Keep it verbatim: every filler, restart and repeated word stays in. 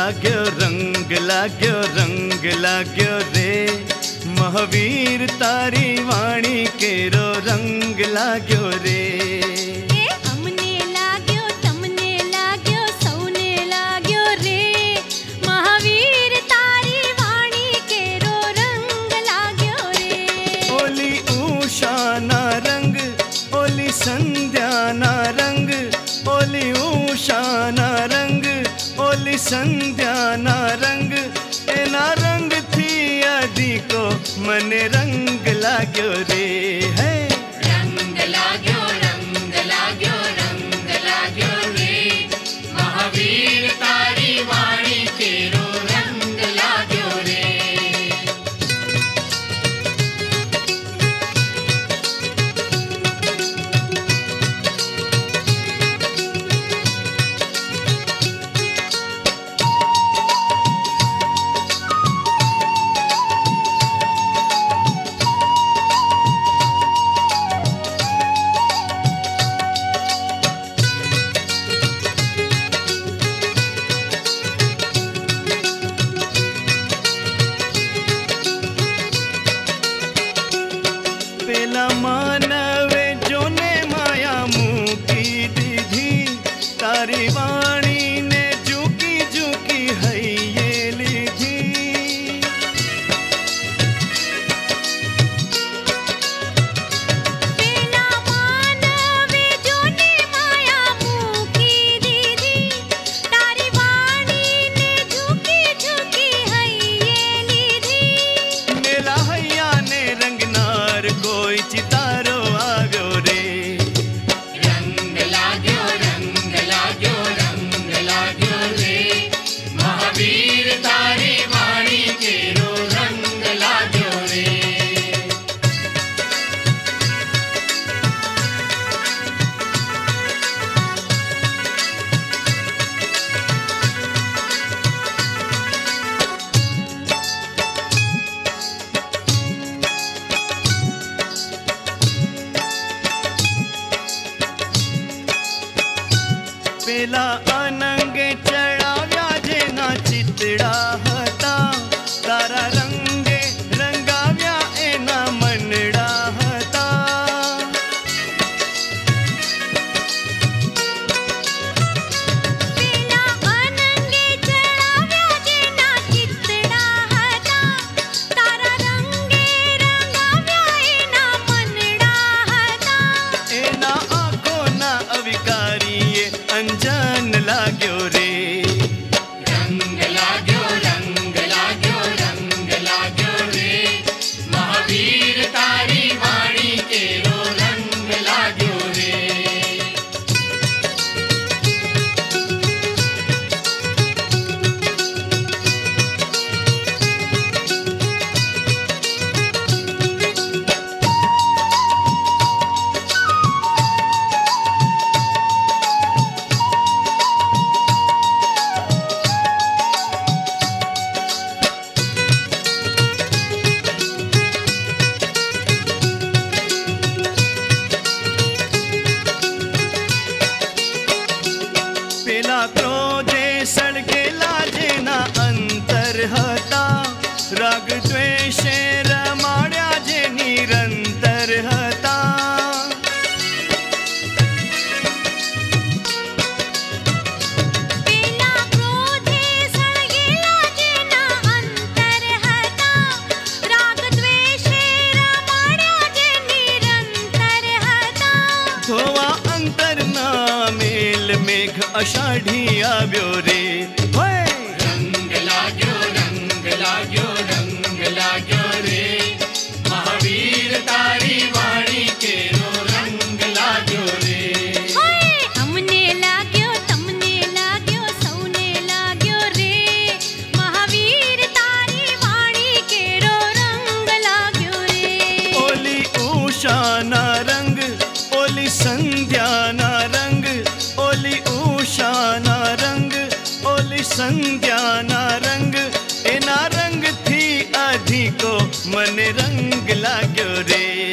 लाग्यो रंग लाग्यो रंग लाग्यो रे महावीर तारी वाणी केरो रंग लाग्यो रे। ए अमने लाग्यो तमने लाग्यो सौने लाग्यो रे महावीर तारी वाणी केरो रंग लाग्यो रे। ओली उषा ना रंग ओली संध्या ना रंग ओली उषा ना रंग ओली संध्या ना रंग एना रंग थी आदि को मने रंग लाग्यो रे है। रंग लाग्यो रंग लाग्यो रंग लाग्यो रे महावीर तारी वाणी केरो रंग लाग्यो रे। पेला मानवे जोने माया मुकी दीधी तारी वाणी ने झुकी झुकी है ये लीधी। पेला मानवे जोने माया मुकी दीदी तारी वाणी ने झुकी झुकी है ये लीधी। मेला हैया ने रंगनार कोई चितारो आव्यो रे। रंग लाग्यो रंग लाग्यो रंग लाग्यो रे महावीर तारी वाणी केरो रंग लाग्यो रे। पेला अनंगे चढ़ाव्या जेना चितड़ा हता तारा रंगे रंगाव्या एना मनड़ा हता। पेला अनंगे चढ़ाव्या जेना चितड़ा हता तारा रंगे रंगाव्या एना मनड़ा हता। एना आँखो ना अविकारी ये अंजन लाग्यो रे। रंग लाग्यो रंग लाग्यो रंग लाग्यो रे महावीर तारी वाणी केरो रंग लाग्यो रे। पेला क्रोधे सड़गेला जेना अंतर हता राग द्वेषे रमाड्या जे निरंतर हता। पेला क्रोधे सळगेला जेना अंतर हता राग द्वेषे रमाड्या जे निरंतर हता। धोवा अंतर ना मेल मेघ अषाढ़ी आव्यो रे होय। रंग लाग्यो रंग लाग्यो रंग लाग्यो रे महावीर तारी वाणी केरो रंग लाग्यो रे। ओए अमने लाग्यो तमने लाग्यो सौने लाग्यो रे महावीर तारी वाणी केरो रंग लाग्यो रे। ओली उषा ना रंग ओली संध्या ना रंग ओली उषा ना रंग ओली संध्या ना रंग एना रंग थी आधी को मन रंग लाग्यो रे।